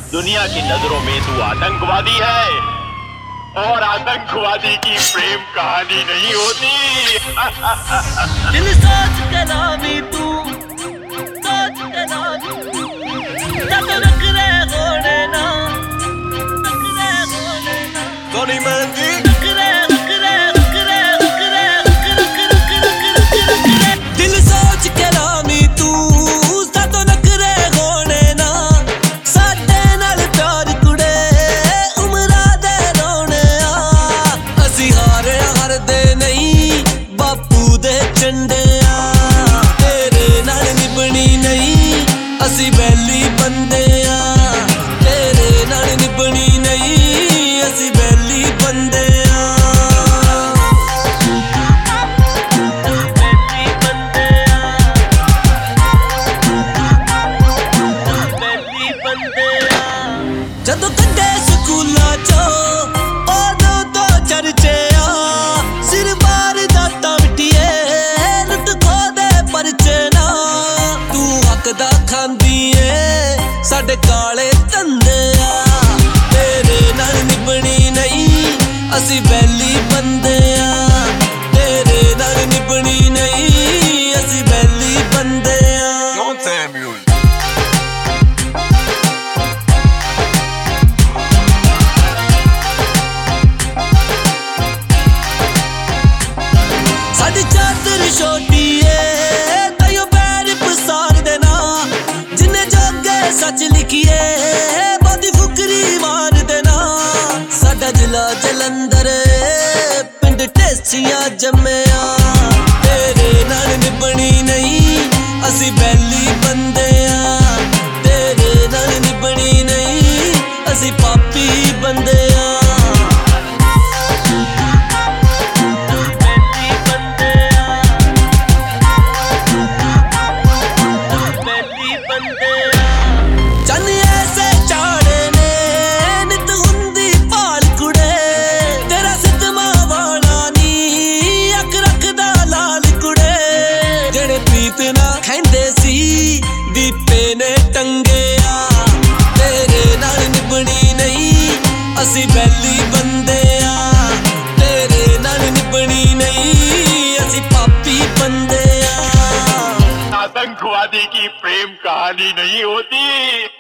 दुनिया की नजरों में तू आतंकवादी है और आतंकवादी की प्रेम कहानी नहीं होती। दिल सोच के नामी तू सोच के नामी जब रख रहे होने ना सोनी मंदी दिल सोच के नामी तू सातों नखरे होने ना साडे नाल प्यार कुड़े उमरा दे रोने आ असी हारे हारदे नहीं बापू दे झंडे आ तेरे नाल निभनी नहीं असी बैली बंदे आ तेरे नाल निभनी नहीं असी बैली बंदे आ ਜਦੋਂ ਕੱਢੇ ਸਕੂਲਾਂ ਚੋਂ ਉਦੋਂ ਤੋਂ ਚਰਚੇ ਆ ਸਿਰ ਬਾਰ ਦਾਤਾ ਮਿੱਟੀਏ ਲੁੱਟ ਖੋਦੇ ਪਰਚੇ ਨਾ ਤੂੰ ਹੱਕ ਦਾ ਖਾਂਦੀ ਏ ਸਾਡੇ ਕਾਲੇ ਧੰਦੇ ਆ ਤੇਰੇ ਨਾਲ ਨਿਭਣੀ ਨਹੀਂ ਅਸੀਂ ਬੈਲੀ ਬੰਦੇ ਆ ਤੇਰੇ ਨਾਲ ਨਿਭਣੀ ਨਹੀਂ ਅਸੀਂ ਬੈਲੀ ਬੰਦੇ ਆ ਸਾਡੀ ਚਾਦਰ ਛੋਟੀ ਏ ਤੈਨੂੰ ਪੈਰ ਪਸਾਰ ਦੇਣਾ ਜਿੰਨੇ ਜੋਗੇ ਸੱਚ ਲਿਖੀਏ ਬਾਦੀ ਫੁਕਰੀ ਮਾਰ ਦੇਣਾ ਸਾਡਾ ਜ਼ਿਲ੍ਹਾ ਜਲੰਧਰ ਏ ਪਿੰਡ ਢੇਸੀਆਂ ਜੰਮਿਆ ਤੇਰੇ ਨਾਲ ਨਿਭਣੀ ਨਹੀਂ ਅਸੀਂ ਬੈਲੀ ਬੰਦੇ ਆ ਤੇਰੇ ਨਾਲ ਨਿਭਣੀ ਨਹੀਂ ਅਸੀਂ ਪਾਪੀ ਬੰਦੇ ਆ ਚੰਨ ਐਸੇ ਚਾੜੇ ਨੇ ਨਿਤ ਹੁੰਦੀ ਭਾਲ ਕੁੜੇ ਤੇਰਾ ਸਿੱਧਮਾ ਵਾਲਾ ਨੀ ਅੱਖ ਰੱਖਦਾ ਲਾਲ ਕੁੜੇ ਜਿਹੜੇ ਪ੍ਰੀਤ ਨਾ ਖੈਂਦੇ ਸੀ ਦੀਪੇ ਨੇ ਟੰਗਿਆ ਤੇਰੇ ਨਾਲ ਨਿਭਣੀ ਨਹੀਂ ਅਸੀਂ ਬੈਲੀ ਬੰਦੇ ਆ ਤੇਰੇ ਨਾਲ ਨਿਭਣੀ ਨਹੀਂ ਅਸੀਂ ਪਾਪੀ ਬੰਦੇ ਆ आतंकवादी की प्रेम कहानी नहीं होती।